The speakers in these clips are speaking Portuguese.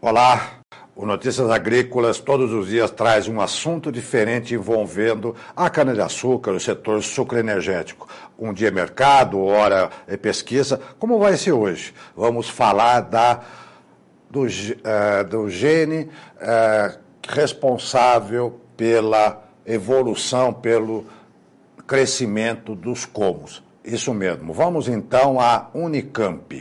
Olá, o Notícias Agrícolas todos os dias traz um assunto diferente envolvendo a cana-de-açúcar, o setor sucroenergético. Um dia é mercado, hora é pesquisa. Como vai ser hoje? Vamos falar do gene responsável pela evolução, pelo crescimento dos colmos. Isso mesmo. Vamos então à Unicamp.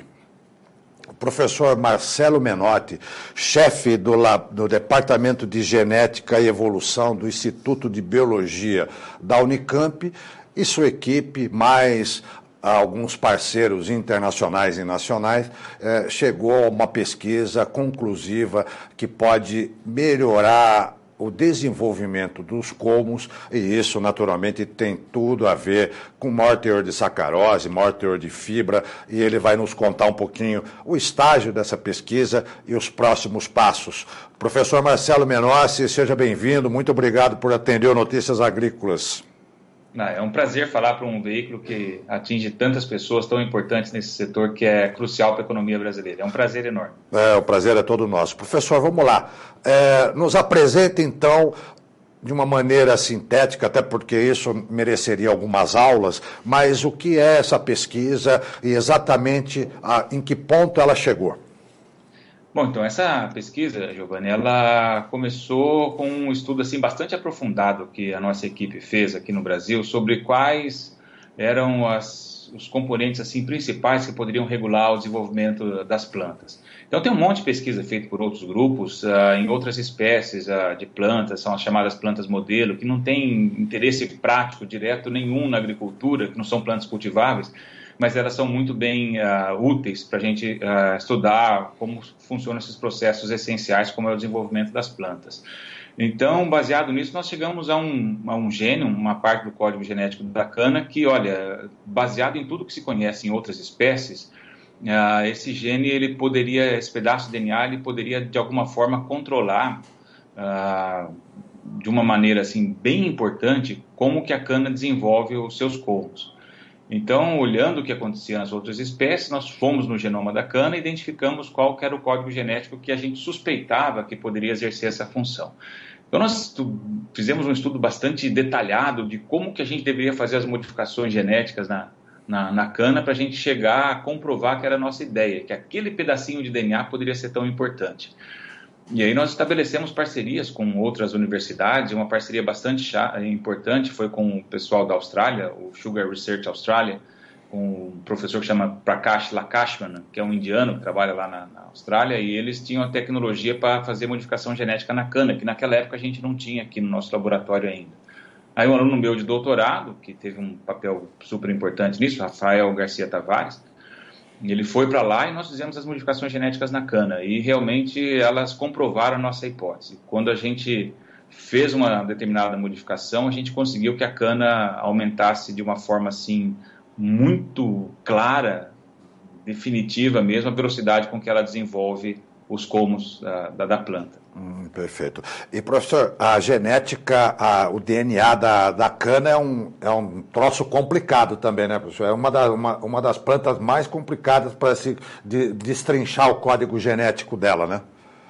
O professor Marcelo Menotti, chefe do Departamento de Genética e Evolução do Instituto de Biologia da Unicamp, e sua equipe, mais alguns parceiros internacionais e nacionais, chegou a uma pesquisa conclusiva que pode melhorar o desenvolvimento dos colmos, e isso naturalmente tem tudo a ver com maior teor de sacarose, maior teor de fibra, e ele vai nos contar um pouquinho o estágio dessa pesquisa e os próximos passos. Professor Marcelo Menotti, seja bem-vindo, muito obrigado por atender o Notícias Agrícolas. É um prazer falar para um veículo que atinge tantas pessoas tão importantes nesse setor que é crucial para a economia brasileira. É um prazer enorme. O prazer é todo nosso. Professor, vamos lá. Nos apresente, então, de uma maneira sintética, até porque isso mereceria algumas aulas, mas o que é essa pesquisa e exatamente em que ponto ela chegou? Bom, então essa pesquisa, Giovanni, ela começou com um estudo assim bastante aprofundado que a nossa equipe fez aqui no Brasil sobre quais eram os componentes assim principais que poderiam regular o desenvolvimento das plantas. Então tem um monte de pesquisa feita por outros grupos em outras espécies de plantas, são as chamadas plantas modelo, que não têm interesse prático direto nenhum na agricultura, que não são plantas cultiváveis, mas elas são muito bem úteis para a gente estudar como funcionam esses processos essenciais, como é o desenvolvimento das plantas. Então, baseado nisso, nós chegamos a um gene, uma parte do código genético da cana, que, olha, baseado em tudo que se conhece em outras espécies, esse gene, esse pedaço de DNA, ele poderia, de alguma forma, controlar de uma maneira, assim, bem importante, como que a cana desenvolve os seus colmos. Então, olhando o que acontecia nas outras espécies, nós fomos no genoma da cana e identificamos qual que era o código genético que a gente suspeitava que poderia exercer essa função. Então, nós fizemos um estudo bastante detalhado de como que a gente deveria fazer as modificações genéticas na cana para a gente chegar a comprovar que era a nossa ideia, que aquele pedacinho de DNA poderia ser tão importante. E aí nós estabelecemos parcerias com outras universidades, uma parceria bastante importante foi com o pessoal da Austrália, o Sugar Research Australia, com um professor que chama Prakash Lakshman, que é um indiano que trabalha lá na Austrália, e eles tinham a tecnologia para fazer modificação genética na cana, que naquela época a gente não tinha aqui no nosso laboratório ainda. Aí um aluno meu de doutorado, que teve um papel super importante nisso, Rafael Garcia Tavares, ele foi para lá e nós fizemos as modificações genéticas na cana e realmente elas comprovaram a nossa hipótese. Quando a gente fez uma determinada modificação, a gente conseguiu que a cana aumentasse de uma forma assim muito clara, definitiva mesmo, a velocidade com que ela desenvolve os colmos da planta. Perfeito. E, professor, a genética, o DNA da cana é um troço complicado também, né, professor? É uma das plantas mais complicadas para se destrinchar o código genético dela, né?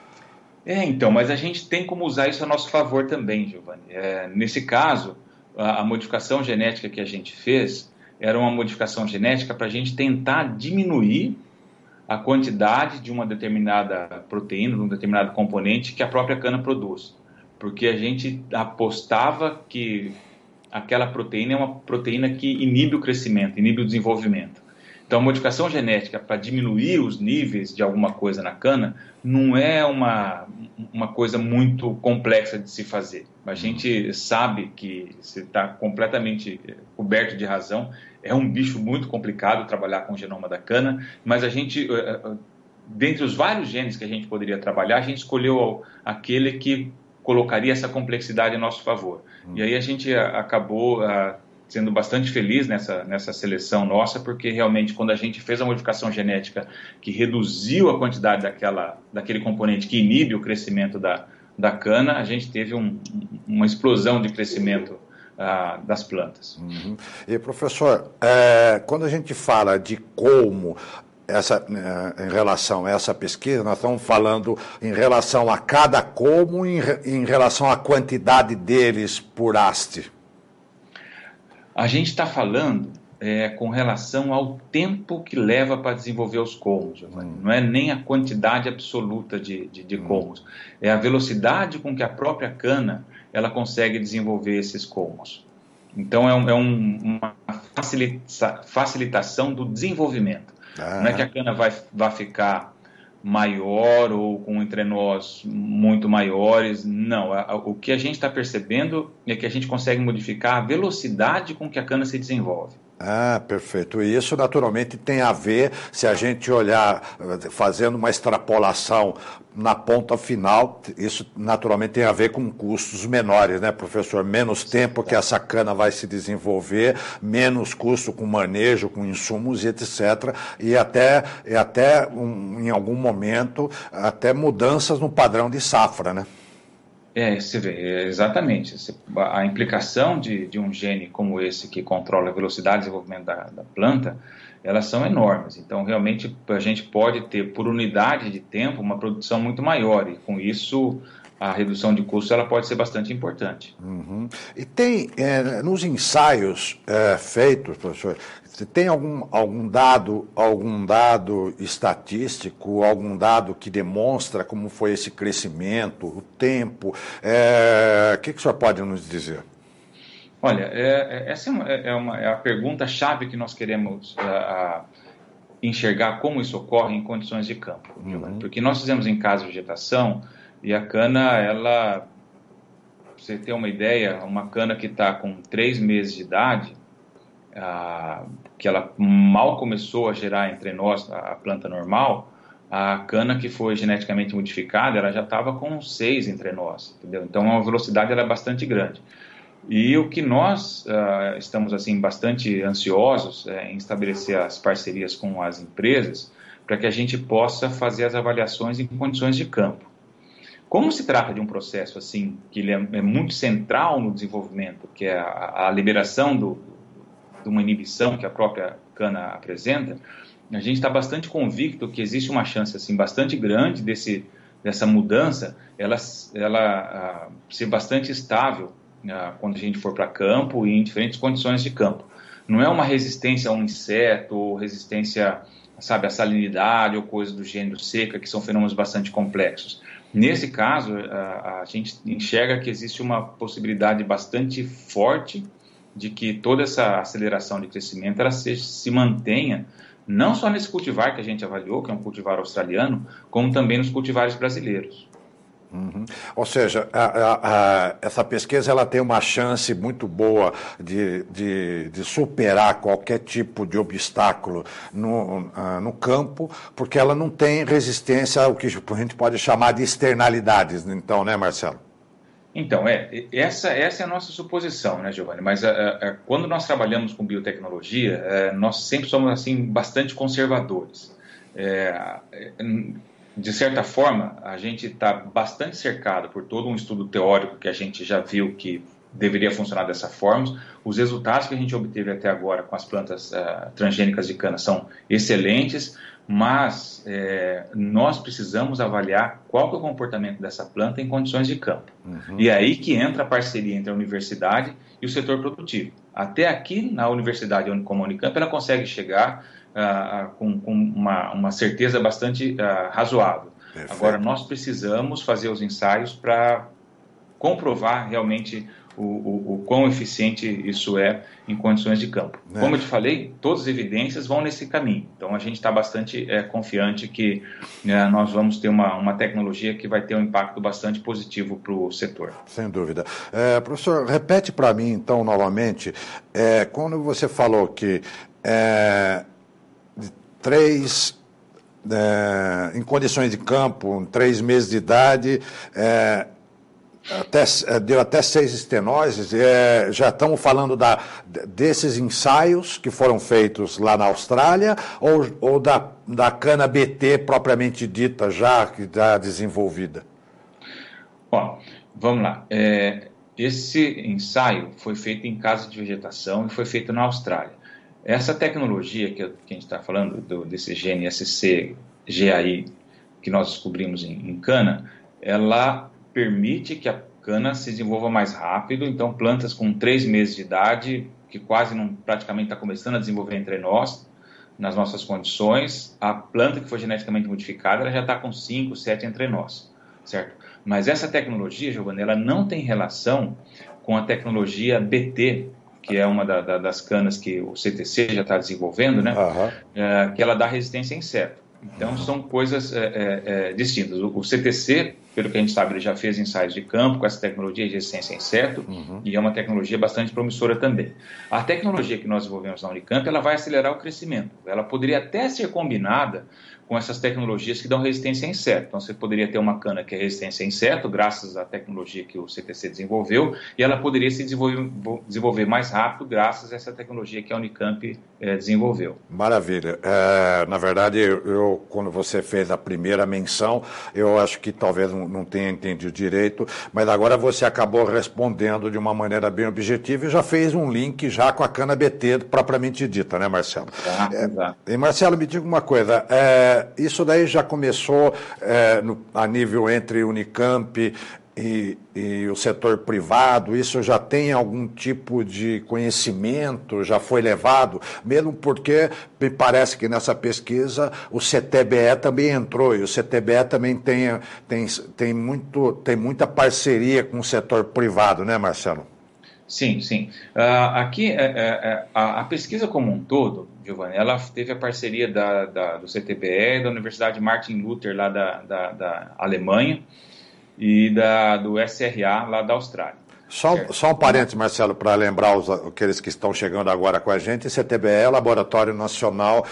Então, mas a gente tem como usar isso a nosso favor também, Giovanni. Nesse caso, a modificação genética que a gente fez era uma modificação genética para a gente tentar diminuir a quantidade de uma determinada proteína, de um determinado componente que a própria cana produz. Porque a gente apostava que aquela proteína é uma proteína que inibe o crescimento, inibe o desenvolvimento. Então, a modificação genética para diminuir os níveis de alguma coisa na cana não é uma coisa muito complexa de se fazer. A gente sabe que você está completamente coberto de razão. É um bicho muito complicado trabalhar com o genoma da cana, mas a gente, dentre os vários genes que a gente poderia trabalhar, a gente escolheu aquele que colocaria essa complexidade a nosso favor. E aí a gente acabou sendo bastante feliz nessa seleção nossa, porque realmente quando a gente fez a modificação genética que reduziu a quantidade daquele componente que inibe o crescimento da cana, a gente teve uma explosão de crescimento das plantas. E, professor, quando a gente fala de colmo, em relação a essa pesquisa, nós estamos falando em relação a cada como, em relação à quantidade deles por haste? A gente está falando com relação ao tempo que leva para desenvolver os colmos, Giovanni. Não é nem a quantidade absoluta de colmos, é a velocidade com que a própria cana ela consegue desenvolver esses colmos. Então, uma facilitação do desenvolvimento. Não é que a cana vai ficar maior ou com entrenós muito maiores, não. O que a gente está percebendo é que a gente consegue modificar a velocidade com que a cana se desenvolve. Perfeito. E isso naturalmente tem a ver, se a gente olhar, fazendo uma extrapolação na ponta final, isso naturalmente tem a ver com custos menores, né, professor? Menos tempo que essa cana vai se desenvolver, menos custo com manejo, com insumos e etc. E até em algum momento, até mudanças no padrão de safra, né? Você vê, exatamente. A implicação de um gene como esse, que controla a velocidade de desenvolvimento da planta, elas são enormes. Então, realmente, a gente pode ter, por unidade de tempo, uma produção muito maior. E, com isso, a redução de custos ela pode ser bastante importante. Uhum. E tem, nos ensaios feitos, professor, tem algum dado estatístico, algum dado que demonstra como foi esse crescimento, o tempo? O que o senhor pode nos dizer? Olha, essa é a pergunta-chave que nós queremos enxergar como isso ocorre em condições de campo. Porque nós fizemos em casa de vegetação e a cana, pra você ter uma ideia, uma cana que está com 3 meses de idade, que ela mal começou a gerar entre nós a planta normal, a cana que foi geneticamente modificada, ela já estava com 6 entre nós, entendeu? Então a velocidade era bastante grande. E o que nós estamos assim bastante ansiosos em estabelecer as parcerias com as empresas para que a gente possa fazer as avaliações em condições de campo. Como se trata de um processo assim que ele é muito central no desenvolvimento, que é a liberação de uma inibição que a própria cana apresenta, a gente está bastante convicto que existe uma chance assim bastante grande dessa mudança ela ser bastante estável quando a gente for para campo e em diferentes condições de campo. Não é uma resistência a um inseto ou resistência, sabe, à salinidade ou coisa do gênero seca, que são fenômenos bastante complexos. Nesse caso, a gente enxerga que existe uma possibilidade bastante forte de que toda essa aceleração de crescimento ela se mantenha, não só nesse cultivar que a gente avaliou, que é um cultivar australiano, como também nos cultivares brasileiros. Uhum. Ou seja, essa pesquisa ela tem uma chance muito boa de superar qualquer tipo de obstáculo no campo, porque ela não tem resistência ao que a gente pode chamar de externalidades, então, né, Marcelo? Então, essa é a nossa suposição, né, Giovanni? Mas quando nós trabalhamos com biotecnologia, nós sempre somos assim bastante conservadores. De certa forma, a gente está bastante cercado por todo um estudo teórico que a gente já viu que deveria funcionar dessa forma. Os resultados que a gente obteve até agora com as plantas transgênicas de cana são excelentes, mas nós precisamos avaliar qual que é o comportamento dessa planta em condições de campo. Uhum. E é aí que entra a parceria entre a universidade e o setor produtivo. Até aqui, na universidade como a Unicamp, ela consegue chegar com uma certeza bastante razoável. Perfeito. Agora, nós precisamos fazer os ensaios para comprovar realmente o quão eficiente isso é em condições de campo. Como eu te falei, todas as evidências vão nesse caminho. Então, a gente está bastante confiante que nós vamos ter uma tecnologia que vai ter um impacto bastante positivo para o setor. Sem dúvida. Professor, repete para mim, então, novamente, quando você falou que em condições de campo, em 3 meses de idade, deu até 6 estenoses, já estamos falando desses ensaios que foram feitos lá na Austrália ou da cana BT propriamente dita, já que está desenvolvida? Bom, vamos lá. Esse ensaio foi feito em casa de vegetação e foi feito na Austrália. Essa tecnologia que a gente está falando, desse gene SC-GAI que nós descobrimos em cana, ela permite que a cana se desenvolva mais rápido. Então, plantas com 3 meses de idade, que praticamente está começando a desenvolver entre nós, nas nossas condições, a planta que foi geneticamente modificada, ela já está com 5, 7 entre nós, certo? Mas essa tecnologia, Giovanni, ela não tem relação com a tecnologia BT, que é uma das canas que o CTC já está desenvolvendo, né? Que ela dá resistência a inseto. Então, são coisas distintas. O CTC, pelo que a gente sabe, ele já fez ensaios de campo com essa tecnologia de resistência a inseto, e é uma tecnologia bastante promissora também. A tecnologia que nós desenvolvemos na Unicamp, ela vai acelerar o crescimento. Ela poderia até ser combinada com essas tecnologias que dão resistência a inseto. Então, você poderia ter uma cana que é resistência a inseto, graças à tecnologia que o CTC desenvolveu, e ela poderia se desenvolver mais rápido, graças a essa tecnologia que a Unicamp desenvolveu. Maravilha. Na verdade, quando você fez a primeira menção, eu acho que talvez não tenha entendido direito, mas agora você acabou respondendo de uma maneira bem objetiva e já fez um link já com a cana BT propriamente dita, né, Marcelo? Exato. E Marcelo, me diga uma coisa, isso daí já começou a nível entre Unicamp e o setor privado, isso já tem algum tipo de conhecimento, já foi levado, mesmo porque me parece que nessa pesquisa o CTBE também entrou, e o CTBE também tem muita parceria com o setor privado, né, Marcelo? Sim, sim. Aqui, a pesquisa como um todo, Giovanni, ela teve a parceria do CTBE, da Universidade Martin Luther, lá da Alemanha, e do SRA, lá da Austrália. Só um parênteses, Marcelo, para lembrar aqueles que estão chegando agora com a gente, CTBE é Laboratório Nacional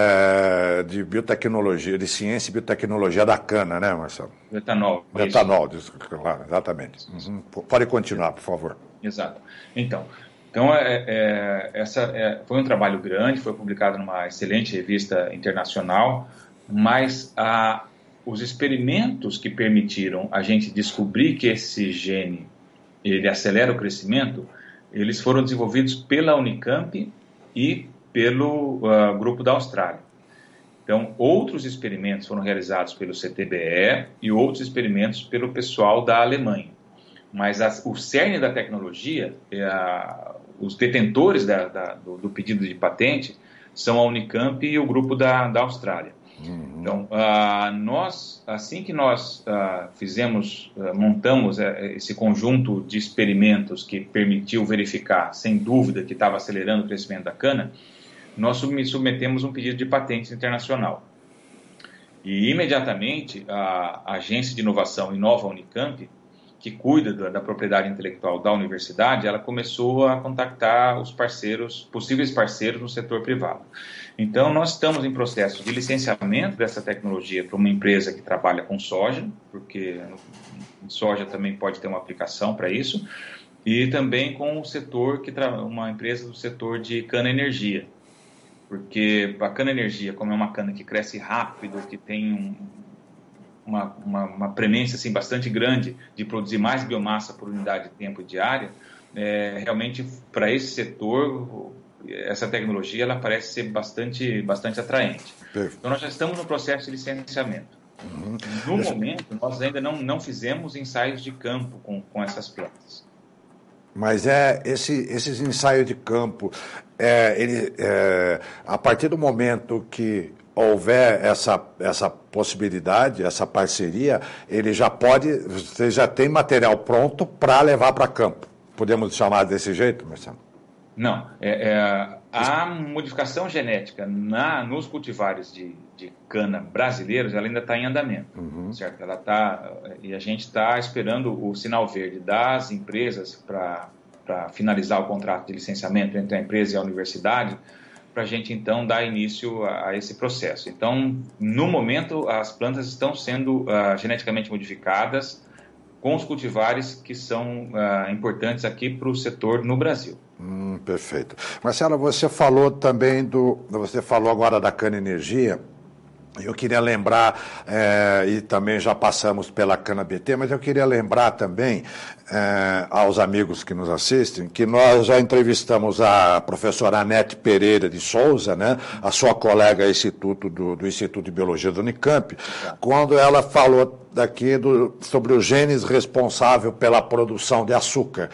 de Biotecnologia, de Ciência e Biotecnologia da Cana, né, Marcelo? Etanol. Etanol, claro, exatamente. Pode continuar, por favor. Exato. Então foi um trabalho grande, foi publicado numa excelente revista internacional, mas os experimentos que permitiram a gente descobrir que esse gene ele acelera o crescimento, eles foram desenvolvidos pela Unicamp e pelo grupo da Austrália. Então, outros experimentos foram realizados pelo CTBE e outros experimentos pelo pessoal da Alemanha. Mas o cerne da tecnologia, os detentores do pedido de patente, são a Unicamp e o grupo da Austrália. Então, assim que nós montamos esse conjunto de experimentos que permitiu verificar, sem dúvida, que estava acelerando o crescimento da cana, nós submetemos um pedido de patente internacional. E, imediatamente, a Agência de Inovação Inova Unicamp, que cuida da propriedade intelectual da universidade, ela começou a contactar os possíveis parceiros no setor privado. Então, nós estamos em processo de licenciamento dessa tecnologia para uma empresa que trabalha com soja, porque soja também pode ter uma aplicação para isso, e também com o setor, uma empresa do setor de cana-energia, porque a cana-energia, como é uma cana que cresce rápido, que tem uma premência assim, bastante grande de produzir mais biomassa por unidade de tempo diária, realmente para esse setor essa tecnologia ela parece ser bastante atraente. Então nós já estamos no processo de licenciamento. No momento nós ainda não fizemos ensaios de campo com essas plantas. Mas esses ensaios de campo, a partir do momento que houver essa possibilidade, essa parceria, você já tem material pronto para levar para campo. Podemos chamar desse jeito, Marcelo? Não. A modificação genética nos cultivares de cana brasileiros, ela ainda está em andamento, certo? E a gente está esperando o sinal verde das empresas para finalizar o contrato de licenciamento entre a empresa e a universidade, para a gente, então, dar início a esse processo. Então, no momento, as plantas estão sendo geneticamente modificadas com os cultivares que são importantes aqui para o setor no Brasil. Perfeito. Marcelo, você falou também você falou agora da cana-energia, Eu queria lembrar, e também já passamos pela Cana-BT, mas eu queria lembrar também aos amigos que nos assistem, que nós já entrevistamos a professora Anete Pereira de Souza, né, a sua colega do Instituto de Biologia da Unicamp, quando ela falou daqui sobre os genes responsáveis pela produção de açúcar,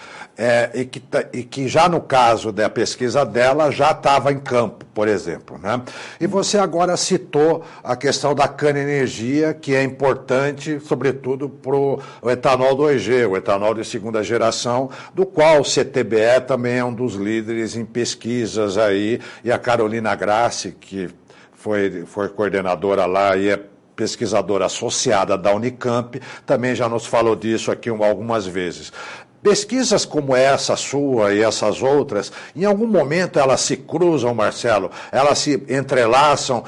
e que já no caso da pesquisa dela já estava em campo, por exemplo, né? E você agora citou a questão da cana-energia, que é importante, sobretudo para o etanol 2G, o etanol de segunda geração, do qual o CTBE também é um dos líderes em pesquisas aí, e a Carolina Grassi, que foi coordenadora lá e é pesquisadora associada da Unicamp, também já nos falou disso aqui algumas vezes. Pesquisas como essa sua e essas outras, em algum momento elas se cruzam, Marcelo, elas se entrelaçam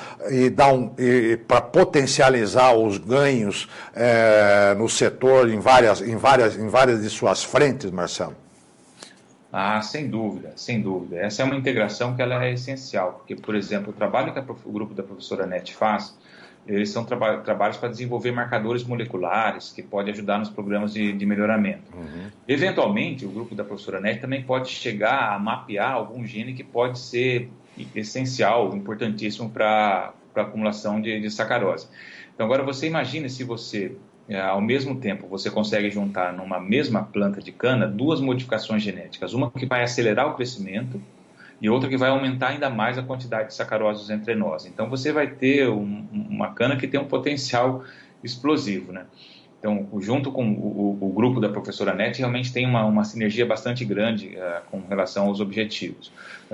e para potencializar os ganhos no setor em várias de suas frentes, Marcelo? Ah, sem dúvida, sem dúvida. Essa é uma integração que ela é essencial, porque, por exemplo, o trabalho que o grupo da professora Anete faz, eles são trabalhos para desenvolver marcadores moleculares que podem ajudar nos programas de melhoramento. Uhum. Eventualmente, o grupo da professora Anete também pode chegar a mapear algum gene que pode ser essencial, importantíssimo para a acumulação de sacarose. Então, agora você imagine se você, ao mesmo tempo, você consegue juntar numa mesma planta de cana duas modificações genéticas, uma que vai acelerar o crescimento e outra que vai aumentar ainda mais a quantidade de sacarose dos entrenós. Então, você vai ter uma cana que tem um potencial explosivo, né? Então, junto com o grupo da professora Anete, realmente tem uma sinergia bastante grande com relação aos objetivos.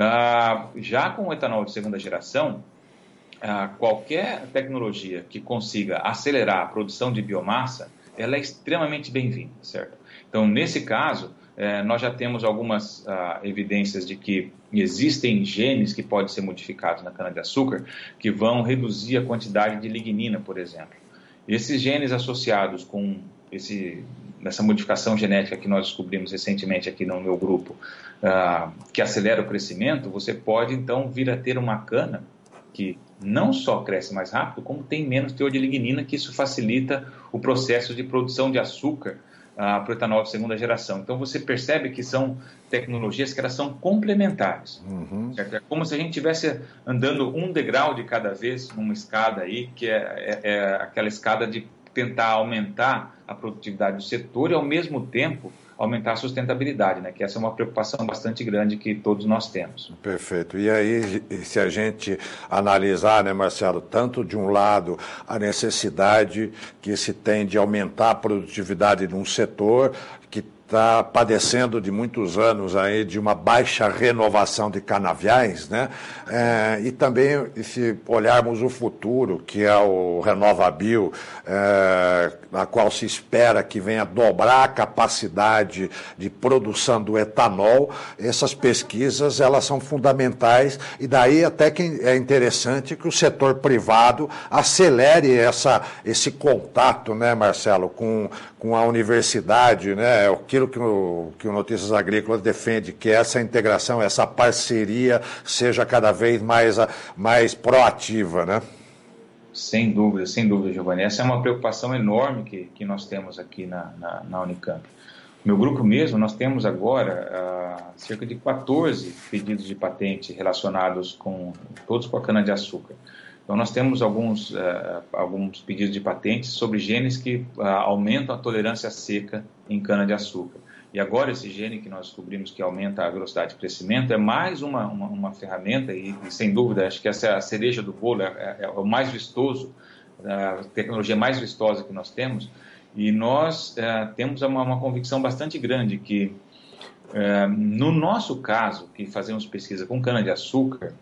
Já com o etanol de segunda geração, qualquer tecnologia que consiga acelerar a produção de biomassa, ela é extremamente bem-vinda, certo? Então, nesse caso, nós já temos algumas evidências de que existem genes que podem ser modificados na cana-de-açúcar que vão reduzir a quantidade de lignina, por exemplo. Esses genes associados com essa modificação genética que nós descobrimos recentemente aqui no meu grupo, que acelera o crescimento, você pode então vir a ter uma cana que não só cresce mais rápido, como tem menos teor de lignina, que isso facilita o processo de produção de açúcar para o etanol de segunda geração. Então, você percebe que são tecnologias que elas são complementares. Uhum. Certo? É como se a gente estivesse andando um degrau de cada vez numa escada aí, que é aquela escada de tentar aumentar a produtividade do setor e, ao mesmo tempo, aumentar a sustentabilidade, né? Que essa é uma preocupação bastante grande que todos nós temos. Perfeito. E aí, se a gente analisar, né, Marcelo, tanto de um lado a necessidade que se tem de aumentar a produtividade de um setor que está padecendo de muitos anos aí de uma baixa renovação de canaviais, né? E também, se olharmos o futuro, que é o RenovaBio, na qual se espera que venha dobrar a capacidade de produção do etanol, essas pesquisas elas são fundamentais e daí até que é interessante que o setor privado acelere esse contato, né, Marcelo, com a universidade, né? Aquilo que o Notícias Agrícolas defende, que essa integração, essa parceria seja cada vez mais proativa, né? Sem dúvida, Giovanni. Essa é uma preocupação enorme que nós temos aqui na Unicamp. No meu grupo mesmo, nós temos agora cerca de 14 pedidos de patente relacionados todos com a cana-de-açúcar. Então, nós temos alguns pedidos de patentes sobre genes que aumentam a tolerância seca em cana-de-açúcar. E agora esse gene que nós descobrimos que aumenta a velocidade de crescimento é mais uma ferramenta e, sem dúvida, acho que essa é a cereja do bolo, é o mais vistoso, a tecnologia mais vistosa que nós temos. E nós temos uma convicção bastante grande que, no nosso caso, que fazemos pesquisa com cana-de-açúcar,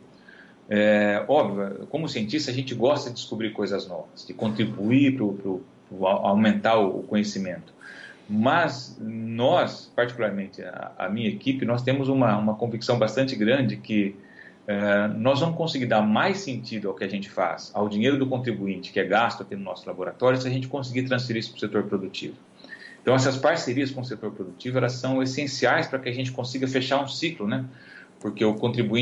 óbvio, como cientista, a gente gosta de descobrir coisas novas, de contribuir para aumentar o conhecimento. Mas nós, particularmente a minha equipe, nós temos uma convicção bastante grande que nós vamos conseguir dar mais sentido ao que a gente faz, ao dinheiro do contribuinte que é gasto aqui no nosso laboratório, se a gente conseguir transferir isso para o setor produtivo. Então, essas parcerias com o setor produtivo, elas são essenciais para que a gente consiga fechar um ciclo, né? Porque o contribuinte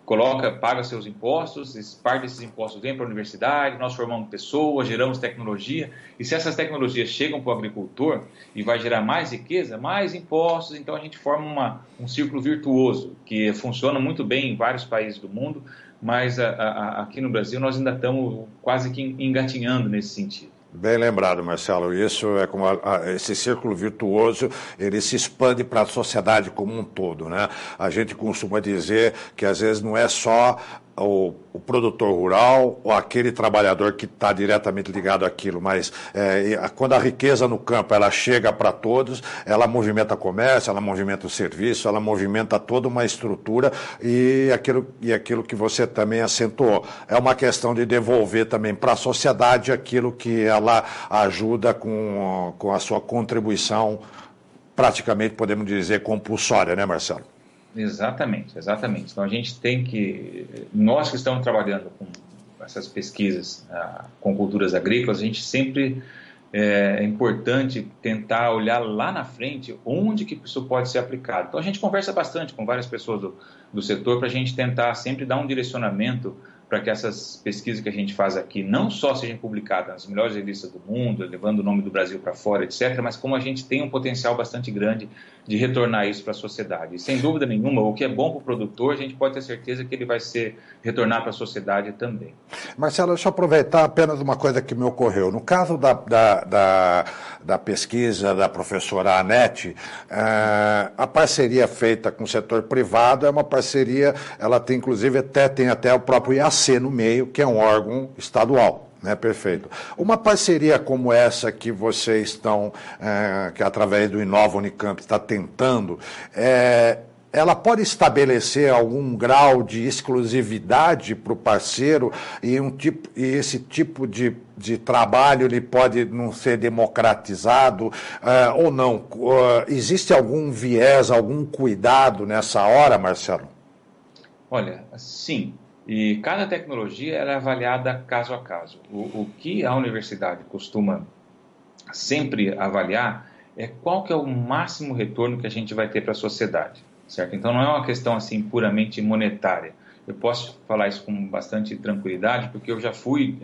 paga seus impostos, parte desses impostos vem para a universidade, nós formamos pessoas, geramos tecnologia, e se essas tecnologias chegam para o agricultor e vai gerar mais riqueza, mais impostos, então a gente forma um círculo virtuoso, que funciona muito bem em vários países do mundo, mas aqui no Brasil nós ainda estamos quase que engatinhando nesse sentido. Bem lembrado, Marcelo. Isso é como esse círculo virtuoso, ele se expande para a sociedade como um todo, né? A gente costuma dizer que às vezes não é só o produtor rural ou aquele trabalhador que está diretamente ligado àquilo, mas quando a riqueza no campo ela chega para todos, ela movimenta comércio, ela movimenta o serviço, ela movimenta toda uma estrutura e aquilo que você também acentuou. É uma questão de devolver também para a sociedade aquilo que ela ajuda com a sua contribuição, praticamente podemos dizer compulsória, né, Marcelo? Exatamente. Então a gente nós que estamos trabalhando com essas pesquisas com culturas agrícolas, a gente sempre é importante tentar olhar lá na frente onde que isso pode ser aplicado. Então a gente conversa bastante com várias pessoas do setor para a gente tentar sempre dar um direcionamento para que essas pesquisas que a gente faz aqui não só sejam publicadas nas melhores revistas do mundo, levando o nome do Brasil para fora, etc., mas como a gente tem um potencial bastante grande de retornar isso para a sociedade. E, sem dúvida nenhuma, o que é bom para o produtor, a gente pode ter certeza que ele vai retornar para a sociedade também. Marcelo, deixa eu aproveitar apenas uma coisa que me ocorreu. No caso da pesquisa da professora Anete, a parceria feita com o setor privado é uma parceria, ela tem inclusive tem até o próprio IAC no meio, que é um órgão estadual. Perfeito. Uma parceria como essa que vocês estão, que através do Inova Unicamp está tentando, ela pode estabelecer algum grau de exclusividade para o parceiro e esse tipo de trabalho ele pode não ser democratizado ou não? Existe algum viés, algum cuidado nessa hora, Marcelo? Olha, sim. E cada tecnologia ela é avaliada caso a caso. O que a universidade costuma sempre avaliar é qual que é o máximo retorno que a gente vai ter para a sociedade, certo? Então não é uma questão assim puramente monetária. Eu posso falar isso com bastante tranquilidade porque eu já fui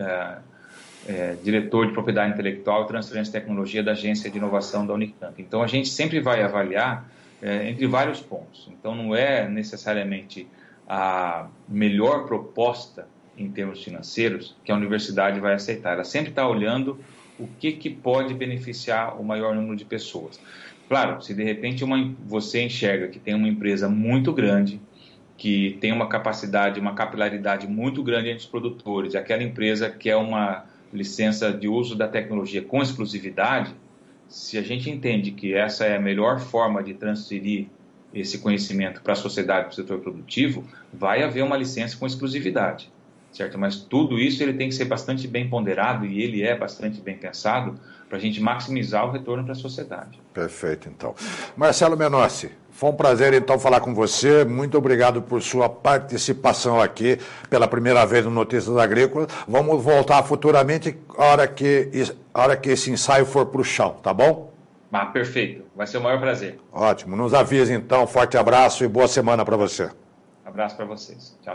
diretor de propriedade intelectual e transferência de tecnologia da Agência de Inovação da Unicamp. Então a gente sempre vai avaliar entre vários pontos. Então não é necessariamente a melhor proposta em termos financeiros que a universidade vai aceitar. Ela sempre está olhando o que pode beneficiar o maior número de pessoas. Claro, se de repente você enxerga que tem uma empresa muito grande, que tem uma capacidade, uma capilaridade muito grande entre os produtores, e aquela empresa quer uma licença de uso da tecnologia com exclusividade, se a gente entende que essa é a melhor forma de transferir esse conhecimento para a sociedade, para o setor produtivo, vai haver uma licença com exclusividade, certo? Mas tudo isso ele tem que ser bastante bem ponderado e ele é bastante bem pensado para a gente maximizar o retorno para a sociedade. Perfeito, então. Marcelo Menossi, foi um prazer, então, falar com você. Muito obrigado por sua participação aqui pela primeira vez no Notícias Agrícolas. Vamos voltar futuramente a hora que esse ensaio for para o chão, tá bom? Perfeito. Vai ser o maior prazer. Ótimo. Nos avise, então. Forte abraço e boa semana para você. Abraço para vocês. Tchau.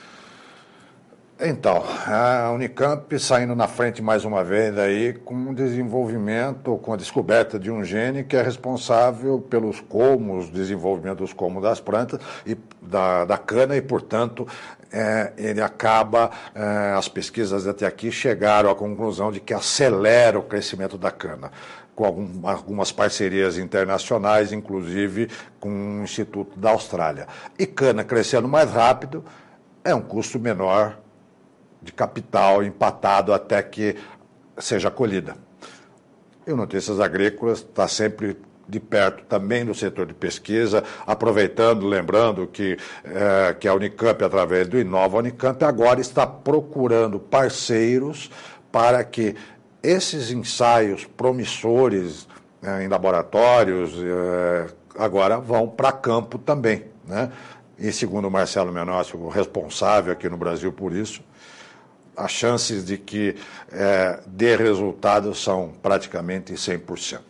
Então, a Unicamp saindo na frente mais uma vez aí com o desenvolvimento, com a descoberta de um gene que é responsável pelos colmos, desenvolvimento dos colmos das plantas e da cana e, portanto, ele acaba, as pesquisas até aqui chegaram à conclusão de que acelera o crescimento da cana, com algumas parcerias internacionais, inclusive com o Instituto da Austrália. E cana crescendo mais rápido é um custo menor de capital empatado até que seja colhida. E o Notícias Agrícolas está sempre de perto também do setor de pesquisa, aproveitando, lembrando que a Unicamp, através do Inova Unicamp, agora está procurando parceiros para que esses ensaios promissores em laboratórios agora vão para campo também, né? E segundo o Marcelo Menossi, o responsável aqui no Brasil por isso, as chances de que dê resultado são praticamente 100%.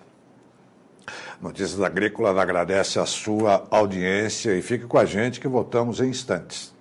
Notícias Agrícolas agradece a sua audiência e fique com a gente que voltamos em instantes.